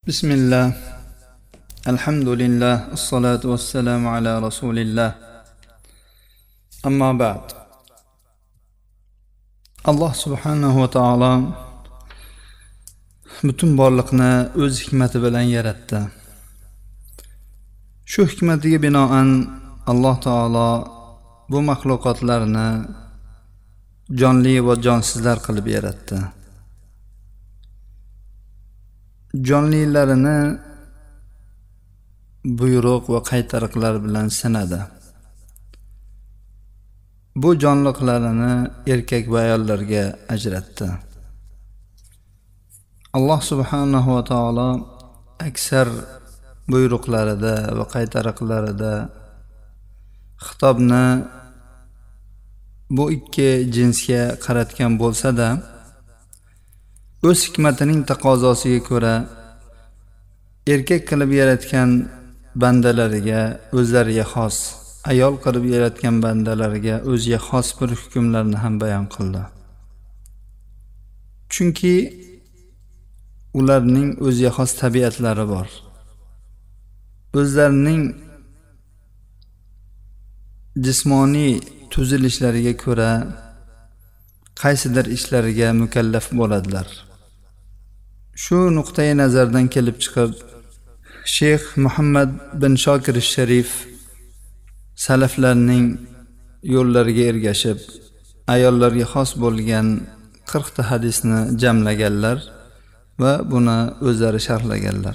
Bismillah, alhamdulillah, assalatu wassalamu ala rasulillah. Amma ba'd. Alloh subhanahu va taolo butun borliqni o'z hikmati bilan yaratdi. Shu hikmatiga binoan Alloh taolo bu maxluqotlarni jonli va jonsizlar qilib yaratdi. Jonlilarini buyruq va qaytariqlar bilan sinadi. Bu jonliqlarini erkak va ayollarga ajratdi. Alloh subhanahu va taolo aksar buyruqlarida va qaytariqlarida xitobni bu ikki jinsga qaratgan bo'lsa-da, o'z hikmatining taqozosiga ko'ra erkak qilib yaratgan bandalariga o'zlariga xos, ayol qilib yaratgan bandalariga o'ziga xos bir hukmlarni ham bayon qildi. Chunki ularning o'ziga xos tabiatlari bor. O'zlarining jismoniy tuzilishlariga ko'ra qaysidir ishlariga mukallaf bo'ladilar. Shu nuqtai nazardan kelib chiqib, Sheyx Muhammad bin Shokir Sharif salaflarning yo'llariga ergashib, ayollarga xos bo'lgan 40 ta hadisni jamlaganlar va buni o'zlari sharhlaganlar.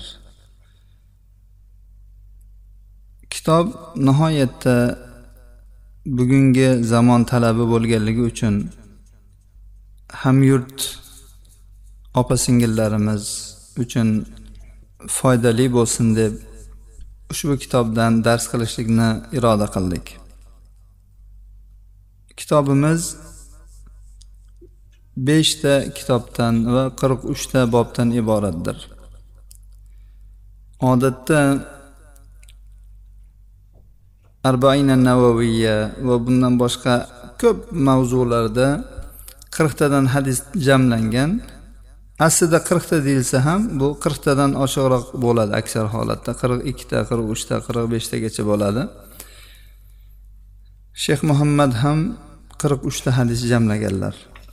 Kitob nihoyatda bugungi zamon talabi bo'lganligi uchun hamyurt opa-singillarimiz uchun foydali bo'lsin deb ushbu kitobdan dars qilishlikni iroda qildik. Kitobimiz 5 ta kitobdan va 43 ta bobdan iboratdir. Odatda Arba'in an-Nawawiyya va bundan boshqa ko'p mavzularda 40 tadan hadis jamlangan. Aslida 40 ta deyilsa ham bu 40 tadan oshiqroq bo'ladi aksar holatda. 42 ta, 43 ta, 45 tagacha bo'ladi. Sheyx Muhammad ham 43 ta hadis jamlaganlar.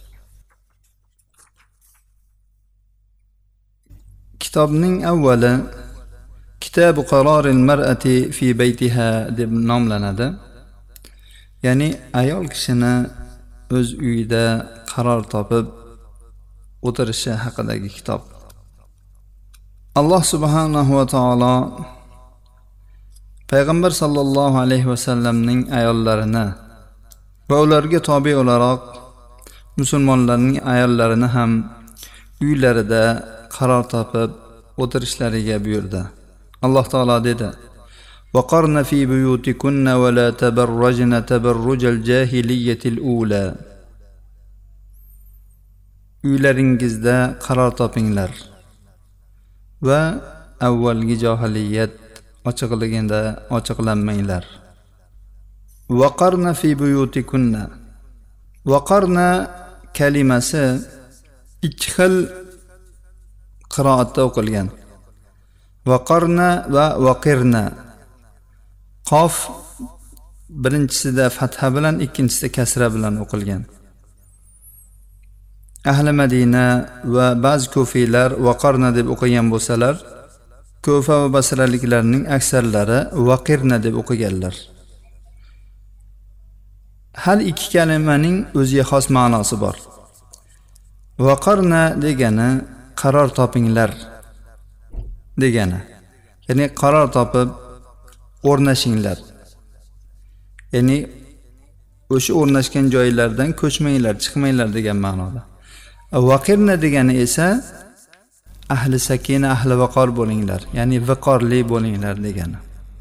Kitobning avvali Kitob qaroril mar'ati fi baytiha deb nomlanadi. Ya'ni ayol kishini o'z uyida qaror topib o'tirishi haqidagi kitob. Alloh subhanahu va taolo payg'ambar sallallohu alayhi va sallamning ayollarini va ularga tobe o'laroq musulmonlarning ayollarini ham uylarida qaror topib o'tirishlariga buyurdi. Alloh taolo dedi: وَقَرْنَ فِي بُيُوتِكُنَّ وَلَا تَبَرَّجْنَ تَبَرُّجَ الْجَاهِلِيَّةِ الْأُولَى. Uylaringizda qaror topinglar va avvalgi johiliyat ochiqligida ochiqlanmanglar. وَقَرْنَ فِي بُيُوتِكُنَّ. وَقَرْنَ kalimasi ikki xil qiroatda o'qilgan. Vaqarna va vaqirna. Qof birinchisida fatha bilan, ikkinchisida kasra bilan o'qilgan. Ahli Madina va ba'zi kufiylar vaqarna deb o'qigan bo'lsalar, Kufa va basraliklarning aksarlari vaqirna deb o'qiganlar. Har ikki kalimaning o'ziga xos ma'nosi bor. Vaqarna degani qaror topinglar degani. Ya'ni qaror topib o'rnashinglar. Ya'ni o'sha o'rnashgan joylardan ko'chmanglar, chiqmanglar degan ma'noda. Vaqirna degani esa ahli sakina, ahli vaqor bo'linglar, ya'ni viqorli bo'linglar degani.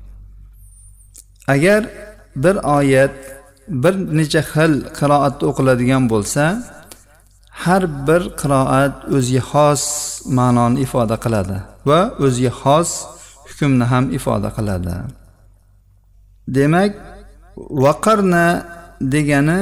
Agar bir oyat bir necha xil qiroatda o'qiladigan bo'lsa, har bir qiroat o'ziga xos ma'noni ifoda qiladi va o'ziga xos hukmni ham ifoda qiladi. Demak, vaqarna degani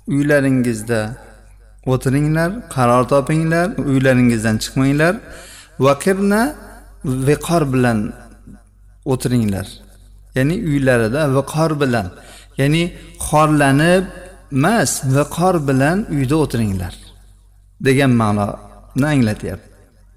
uylaringizda o'tiringlar, qaror topinglar, uylaringizdan chiqmanglar vaqirna viqor bilan o'tiringlar. Ya'ni uylarida viqor bilan, ya'ni xorlanib emas, viqor bilan uyda o'tiringlar degan ma'noni anglatyapti.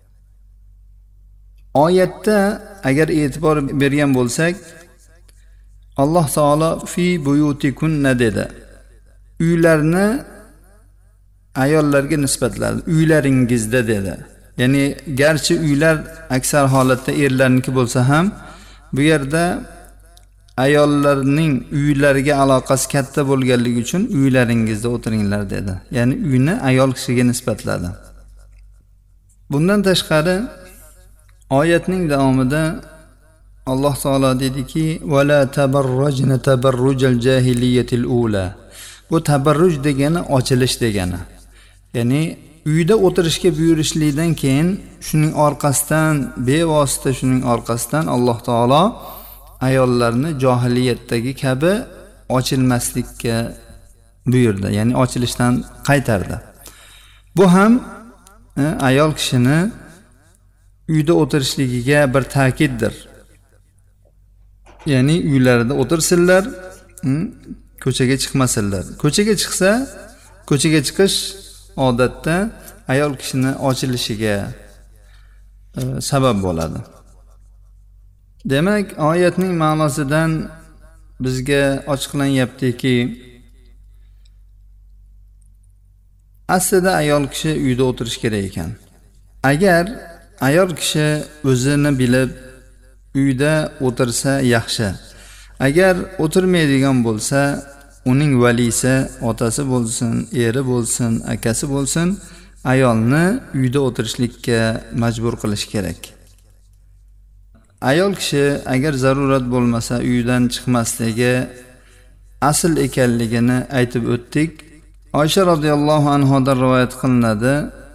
Oyatda agar e'tibor bergan bo'lsak, Alloh taolo fi buyutikunna dedi. Uylarni ayollarga nisbatladi. Uylaringizda dedi. Ya'ni garchi uylar aksar holatda erlarniki bo'lsa ham, bu yerda ayollarning uylariga aloqasi katta bo'lganligi uchun uylaringizda o'tiringlar dedi. Ya'ni uyni ayol kishiga nisbatladi. Bundan tashqari oyatning davomida Alloh taolo dediki: "Va la tabarrujna tabarrujal jahiliyatil ula." Bu tabarruj degani ochilish degani. Ya'ni uyda o'tirishga buyurishlikdan keyin shuning orqasidan, bevosita shuning orqasidan Alloh taolo ayollarni johiliyatdagi kabi ochilmaslikka buyurdi. Ya'ni ochilishdan qaytardi. Bu ham ayol kishini uyda o'tirishligiga bir ta'kiddir. Ya'ni uylarida o'tirsinlar, ko'chaga chiqmasinlar. Ko'chaga chiqsa, ko'chaga chiqish odatda ayol kishini ochilishiga sabab bo'ladi. Demak, oyatning ma'nosidan bizga ochiqlanyaptiki, aslida ayol kishi uyda o'tirish kerak ekan. Agar ayol kishi o'zini bilib uyda o'tirsa yaxshi. Agar o'tirmaydigan bo'lsa, uning valisi, otasi bo'lsin, eri bo'lsin, akasi bo'lsin, ayolni uyda o'tirishlikka majbur qilish kerak. Ayol kishi agar zarurat bo'lmasa uydan chiqmasligi asl ekanligini aytib o'tdik. Oysha radhiyallohu anhodan rivoyat qilinadi.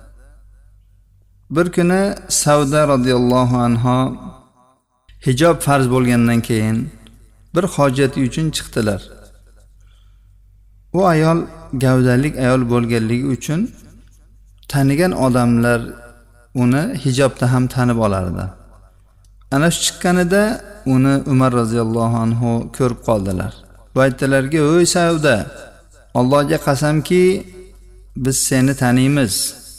Bir kuni Savda radhiyallohu anha hijob farz bo'lgandan keyin bir hojati uchun chiqdilar. U ayol gavdalik ayol bo'lganligi uchun tanigan odamlar uni hijobda ham tanib olardi. Ana shu chiqqanida uni Umar roziyallohu anhu ko'rib qoldilar. Va aytdilarki: "Ey Savda, Allohga qasamki, biz seni taniymiz.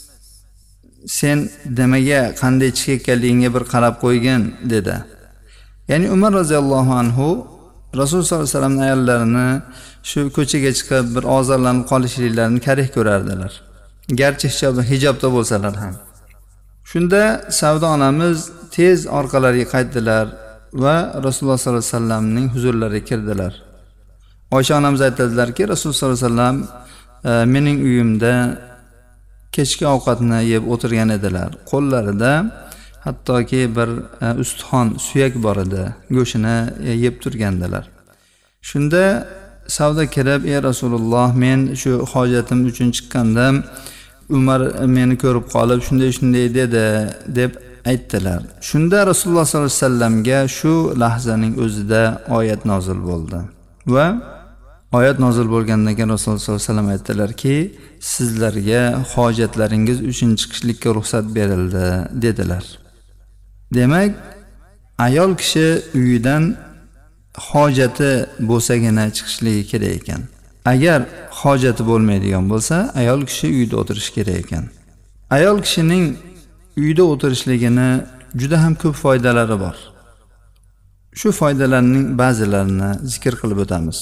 Sen nimaga, qanday chiqayotganligingga bir qarab qo'ygin" dedi. Ya'ni Umar roziyallohu anhu Rasul sollallohu alayhi vasallam ayollarini shu ko'chaga chiqib bir ozorlanib qolishliklarini karih ko'rardilar. Garchi hijobda bo'lsalar ham. Shunda Savda onamiz tez orqalariga qaytdilar va Rasululloh sollallohu alayhi vasallamning huzurlariga kirdilar. Oysha onamiz aytadilarki, Rasululloh sollallohu alayhi vasallam mening uyimda kechki ovqatni yeb o'tirgan edilar. Qo'llarida hattoki bir ustixon, suyak bor edi. Go'shini yeb turgandilar. Shunda Savda kirib: "Ey Rasululloh, men shu hojatim uchun chiqqandim. Umar meni ko'rib qolib shunday dedi" deb aytdilar. Shunda Rasululloh sollallohu alayhi vasallamga shu lahzaning o'zida oyat nozil bo'ldi. Va oyat nozil bo'lgandan keyin Rasululloh sollallohu alayhi vasallam aytdilarki, "Sizlarga hojatlaringiz uchun chiqishlikka ruxsat berildi" dedilar. Demak, ayol kishi uyidan hojati bo'lsagina chiqishligi kerak ekan. Agar hojati bo'lmaydigan bo'lsa, ayol kishi uyda o'tirishi kerak ekan. Ayol kishining uyda o'tirishligini juda ham ko'p foydalari bor. Shu foydalarning ba'zilarini zikr qilib o'tamiz.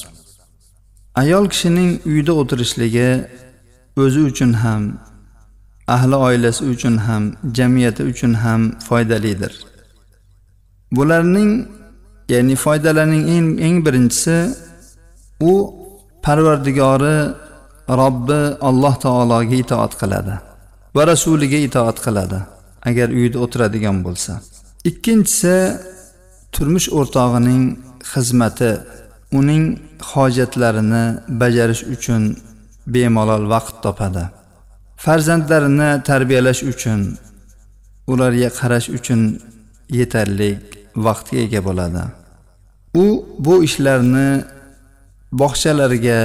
Ayol kishining uyda o'tirishligi o'zi uchun ham, ahli oilasi uchun ham, jamiyati uchun ham foydalidir. Bularning, ya'ni foydalarining eng birinchisi u Parvardigori Robbi Alloh taologa itoat qiladi va rasuliga itoat qiladi agar uyda o'tiradigan bo'lsa. Ikkinchisi turmush o'rtog'ining xizmati, uning hojatlarini bajarish uchun bemalol vaqt topadi. Farzandlarini tarbiyalash uchun, ularga qarash uchun yetarli vaqtga ega bo'ladi. U bu ishlarni bog'chalarga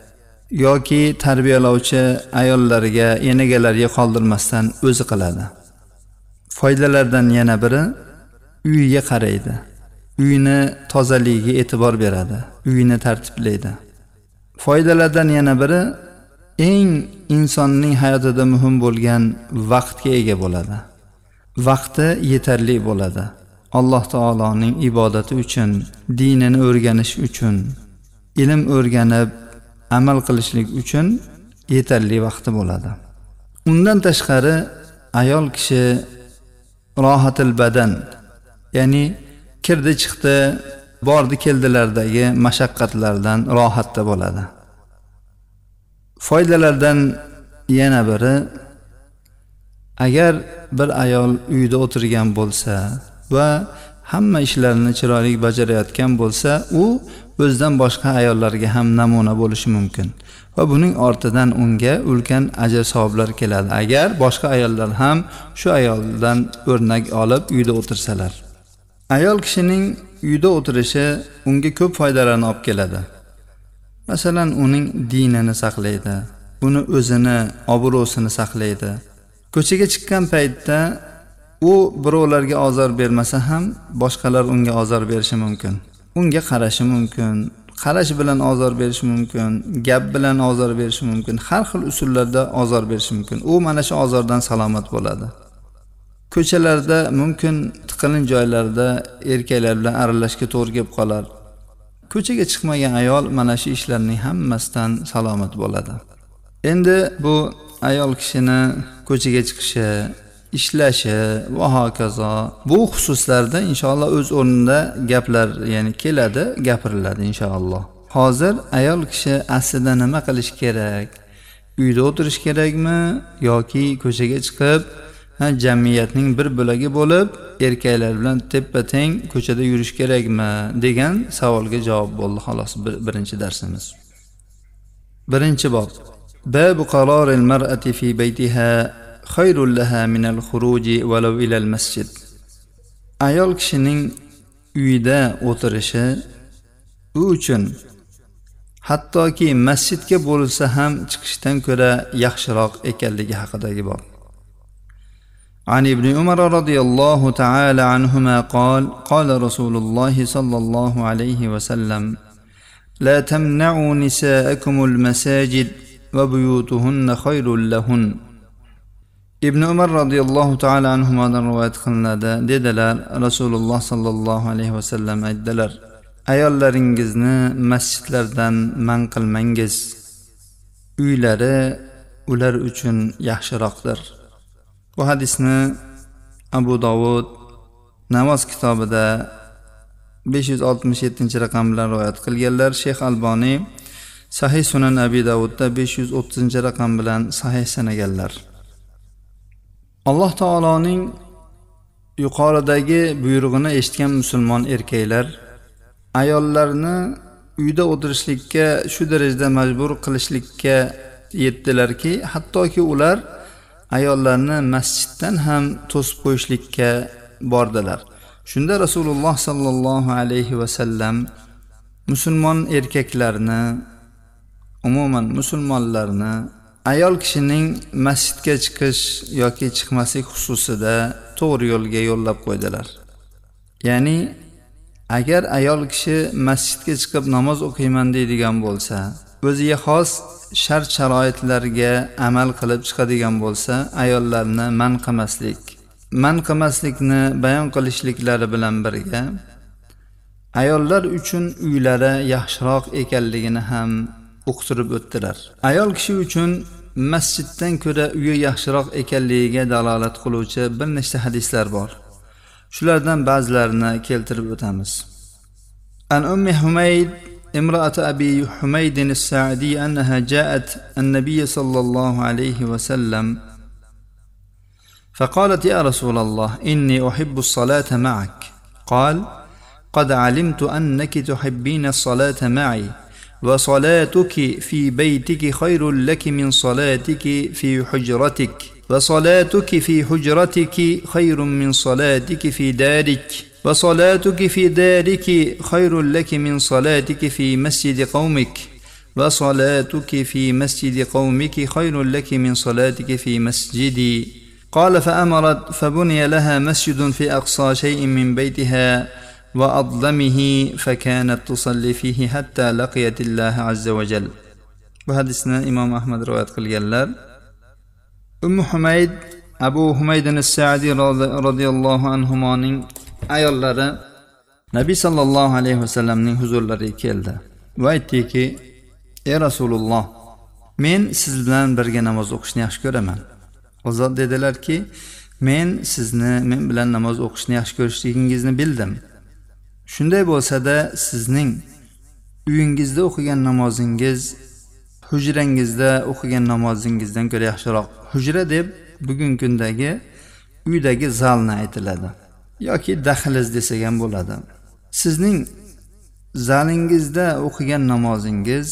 yoki tarbiyalovchi ayollarga, enagalariga qoldirmasdan o'zi qiladi. Foydalardan yana biri uyiga qaraydi. Uyini tozaligiga e'tibor beradi. Uyini tartiblaydi. Foydalardan yana biri eng insonning hayotida muhim bo'lgan vaqtga ega bo'ladi. Vaqti yetarli bo'ladi. Alloh taoloning ibodati uchun, dinini o'rganish uchun, ilm o'rganib amal qilishlik uchun yetarli vaqti bo'ladi. Undan tashqari ayol kishi rohatil badan, ya'ni kirdi chiqdi, bordi keldilardagi mashaqqatlardan rohatda bo'ladi. Foydalardan yana biri, agar bir ayol uyda o'tirgan bo'lsa va hamma ishlarni chiroyli bajarayotgan bo'lsa, u o'zidan boshqa ayollarga ham namuna bo'lishi mumkin va buning ortidan unga ulkan ajr savoblar keladi, agar boshqa ayollar ham shu ayoldan o'rnak olib uyda o'tirsalar. Ayol kishining uyda o'tirishi unga ko'p foydalarni olib keladi. Masalan, uning dinini saqlaydi, uni o'zini obro'sini saqlaydi. Ko'chaga chiqqan paytda u birovlarga ozor bermasa ham boshqalar unga ozor berishi mumkin. Unga qarashi mumkin, qarash bilan ozor berishi mumkin, gap bilan ozor berishi mumkin, har xil usullarda ozor berishi mumkin. U mana shu ozordan salomat bo'ladi. Ko'chalarda mumkin tiqilin joylarda erkaklar bilan aralashishga to'g'ri kelib qolar. Ko'chaga chiqmagan ayol mana shu ishlarning hammasidan salomat bo'ladi. Endi bu ayol kishini ko'chaga chiqishi, ishlashi va hokazo bu xususlarda inshaalloh o'z o'rnida gaplar, ya'ni keladi, gapiriladi inshaalloh. Hozir ayol kishi aslida nima qilish kerak? Uyda o'tirish kerakmi yoki ko'chaga chiqib jamiyatning bir bo'lagi bo'lib erkaklar bilan teppa-teng ko'chada yurish kerakmi degan savolga javob bo'ldi xolos birinchi darsimiz. Birinchi bob. Babu qaroril mar'ati fi baytiha khayrul laha min al-khuruji walau ila al-masjid. Ayol kishining uyda o'tirishi u uchun hattoki masjidga bo'lsa ham chiqishdan ko'ra yaxshiroq ekanligi haqidagi bob. عن ابن عمر رضي الله تعالى عنهما قال قال رسول الله صلى الله عليه وسلم لا تمنعوا نساءكم المساجد وبيوتهن خير لهن. Ibn Umar radhiyallohu ta'ala anhumadan rivoyat qilinadi. Dedilar, Rasululloh sallallohu alayhi vasallam aytdilar: ayollaringizni masjidlardan man qilmangiz. Uylari ular uchun yaxshiroqdir. Bu hadisni Abu Dovud namoz kitobida 567 raqam bilan rivoyat qilganlar. Sheyx Alboniy Sahih Sunan Abi Dovudda 530 raqam bilan sahih sanaganlar. Alloh taoloning yuqoridagi buyrug'ini eshitgan musulmon erkaklar ayollarni uyda o'tirishlikka shu darajada majbur qilishlikka yetdilarki, hattoki ular ayollarni masjiddan ham to'sib qo'yishlikka bordilar. Shunda Rasululloh sallallohu alayhi va sallam musulmon erkaklarni, umuman musulmonlarni ayol kishining masjidga chiqish yoki chiqmaslik xususida to'g'ri yo'lga yo'llab qo'ydilar. Ya'ni agar ayol kishi masjidga chiqib namoz o'qiyman deydigan bo'lsa, o'ziga xos shart sharoitlarga amal qilib chiqadigan bo'lsa, ayollarni man qilmaslikni bayon qilishliklari bilan birga ayollar uchun uylari yaxshiroq ekanligini ham uqtirib o'tdilar. Ayol kishi uchun masjiddan ko'ra uyi yaxshiroq ekanligiga dalolat qiluvchi bir nechta hadislar bor. Shulardan ba'zilarini keltirib o'tamiz. An Ummi Humayd امرأة أبي حميد الساعدي أنها جاءت النبي صلى الله عليه وسلم فقالت يا رسول الله إني أحب الصلاة معك. قال قد علمت أنك تحبين الصلاة معي وصلاتك في بيتك خير لك من صلاتك في حجرتك وصلاتك في حجرتك خير من صلاتك في دارك وصلاتك في دارك خير لك من صلاتك في مسجد قومك وصلاتك في مسجد قومك خير لك من صلاتك في مسجدي قال فأمرت فبني لها مسجد في أقصى شيء من بيتها وأظلمه فكانت تصلي فيه حتى لقيت الله عز وجل. Bu hadisni Imom Ahmad rivoyat qilganlar. Ummu Humayd, Abu Humayd as-Sa'di radhiyallohu anhumoning ayollari Nabiy sallallohu alayhi vasallamning huzurlariga keldi va aytdiki: "Ey Rasululloh, men siz bilan birga namoz o'qishni yaxshi ko'raman." O zot dedilarki: "Men bilan namoz o'qishni yaxshi ko'rishligingizni bildim. Shunday bo'lsa-da, sizning uyingizda o'qigan namozingiz hujrangizda o'qigan namozingizdan ko'ra yaxshiroq." Hujra deb bugungi kundagi uydagi zalni aytiladi yoki dahliz desak ham bo'ladi. Sizning zalingizda o'qigan namozingiz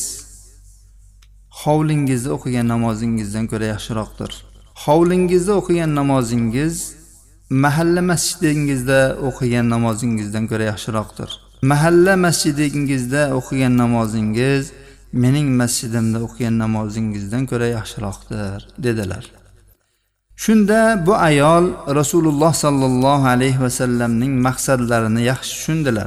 hovlingizda o'qigan namozingizdan ko'ra yaxshiroqdir. Hovlingizda o'qigan namozingiz mahalla masjidingizda o'qigan namozingizdan ko'ra yaxshiroqdir. Mahalla masjidingizda o'qigan namozingiz mening masjidimda o'qigan namozingizdan ko'ra yaxshiroqdir dedilar. Shunda bu ayol Rasululloh sallallohu alayhi vasallamning maqsadlarini yaxshi tushundilar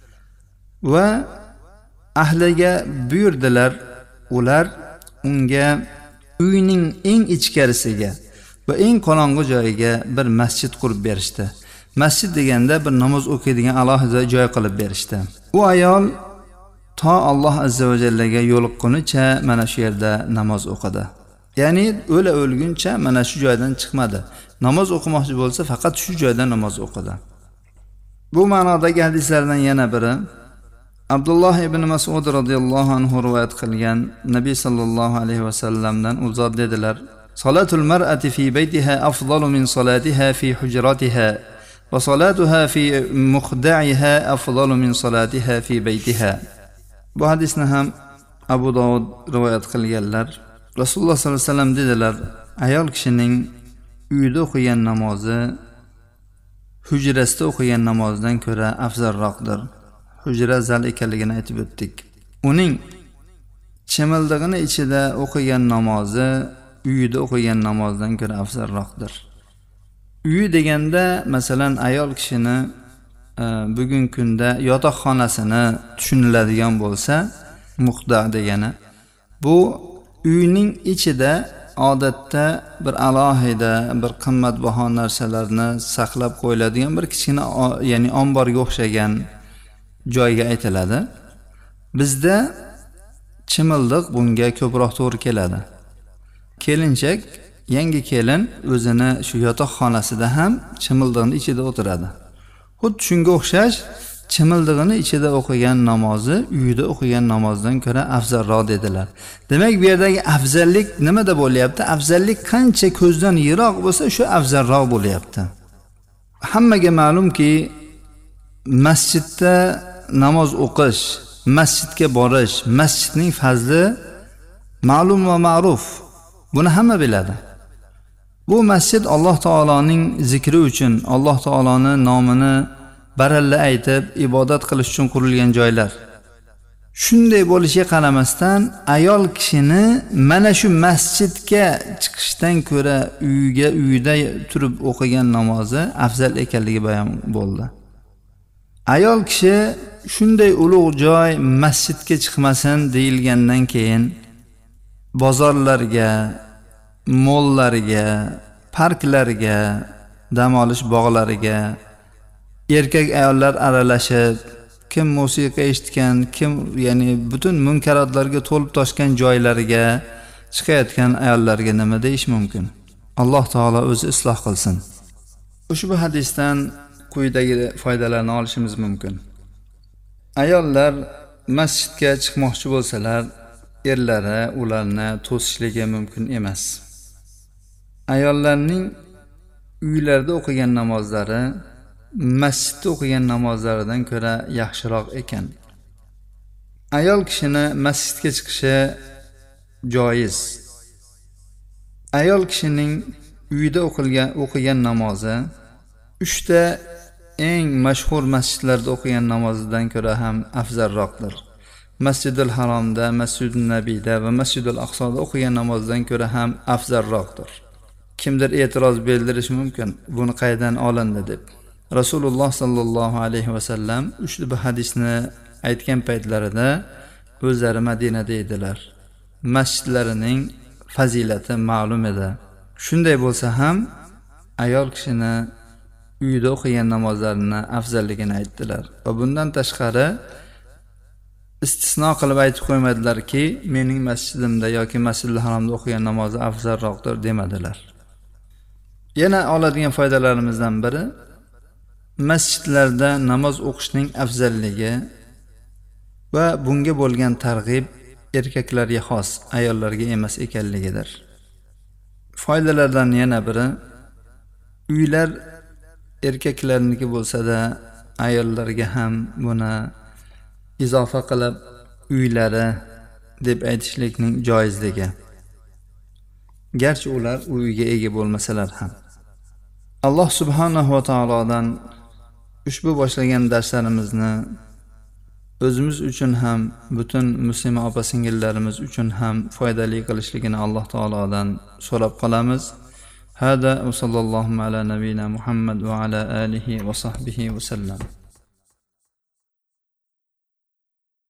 va ahliga buyurdilar. Ular unga uyning eng ichkarisiga va eng qorong'u joyiga bir masjid qurib berishdi. Masjid deganda bir namoz o'qiydigan alohida joy qilib berishdi. U ayol to Alloh azza va jallaga yo'liqqunicha mana shu yerda namoz o'qidi. Ya'ni o'lguncha mana shu joydan chiqmadi. Namoz o'qimoqchi bo'lsa faqat shu joyda namoz o'qidi. Bu ma'nodagi hadislardan yana biri Abdulloh ibn Mas'ud radhiyallohu anhu rivoyat qilgan Nabiy sallallohu alayhi vasallamdan u zot dedilar: "Salatul mar'ati fi baytiha afdalu min salatiha fi hujratiha va salatuha fi mukhda'iha afdalu min salatiha fi baytiha." Bu hadisni ham Abu Dovud rivoyat qilganlar. Rasululloh sallallohu alayhi vasallam dedilar: "Ayol kishining uyida o'qigan namozi hujrasida o'qigan namozdan ko'ra afzalroqdir." Hujra zal ekanligini aytib o'tdik. Uning chimildig'ini ichida o'qigan namozi uyida o'qigan namozdan ko'ra afzalroqdir. Uyi deganda masalan ayol kishini bugungi kunda yotoqxonasini tushuniladigan bo'lsa, muqda degani bu uyning ichida odatda bir alohida bir qimmatbaho narsalarni saqlab qo'yiladigan bir kichkina ya'ni omborga o'xshagan joyga aytiladi. Bizda chimildiq bunga ko'proq to'g'ri keladi. Kelinchak, yangi kelin o'zini shu yotoqxonasida ham chimildiqning ichida o'tiradi. Xuddi shunga o'xshash chimildig'ini ichida o'qigan namozi uyida o'qigan namozdan ko'ra afzalroq dedilar. Demak, bu yerdagi afzallik nimada bo'lyapti? Afzallik qancha ko'zdan yiroq bo'lsa, shu afzalroq bo'lyapti. Hammaga ma'lumki, masjidda namoz o'qish, masjidga borish, masjidning fazli ma'lum va ma'ruf. Buni hamma biladi. Bu masjid Alloh taoloning zikri uchun, Alloh taoloning nomini baralla aytib ibodat qilish uchun qurilgan joylar. Shunday bo'lishiga qaramasdan ayol kishini mana shu masjidga chiqishdan ko'ra uyida turib o'qigan namozi afzal ekanligi bayon bo'ldi. Ayol kishi shunday ulug' joy masjidga chiqmasin deyilgandan keyin bozorlarga, mollarga, parklarga, dam olish bog'lariga erkak ayollar aralashib, kim musiqa eshitgan, kim ya'ni butun munkarotlarga to'lib toshgan joylariga chiqayotgan ayollarga nima deyish mumkin? Alloh taolo o'zi isloh qilsin. Ushbu hadisdan quyidagi foydalarni olishimiz mumkin. Ayollar masjidga chiqmoqchi bo'lsalar, erlari ularni to'sishligi mumkin emas. Ayollarning uylarda o'qigan namozlari masjidda o'qigan namozlaridan ko'ra yaxshiroq ekan. Ayol kishini masjidga chiqishi joiz. Ayol kishining uyida o'qigan namozi 3 ta eng mashhur masjidlarda o'qigan namozidan ko'ra ham afzalroqdir. Masjidul Haromda, Masjidul Nabiyda va Masjidul Aqsoda o'qigan namozdan ko'ra ham afzalroqdir. kimdir e'tiroz bildirishi mumkin, buni qaydan olindi deb. Rasululloh sallallohu alayhi vasallam ushbu hadisni aytgan paytlarida o'zlari Madinada edilar. Masjidlarining fazilati ma'lum edi. Shunday bo'lsa ham ayol kishini uyda o'qigan namozlarini afzalligini aytdilar va bundan tashqari istisno qilib aytib qo'ymadilarki, mening masjidimda yoki Masjidil Haromda o'qigan namozi afzalroqdir demadilar. Yana oladigan foydalarimizdan biri masjidlarda namoz o'qishning afzalligi va bunga bo'lgan targ'ib erkaklarga xos, ayollarga emas ekanligidir. Foydalardan yana biri uylar erkaklarniki bo'lsa-da, ayollarga ham buni izofa qilib uylari deb aytishlikning joizligi. Garchi ular uyga ega bo'lmasalar ham. Alloh subhanahu va taolodan ushbu boshlagan darslarimizni o'zimiz uchun ham, butun muslima opa-singillarimiz uchun ham foydali qilishligini Alloh taolodan so'rab qolamiz. Hada va sallallohu ala nabiyina Muhammad va ala alihi va sahbihi va sallam.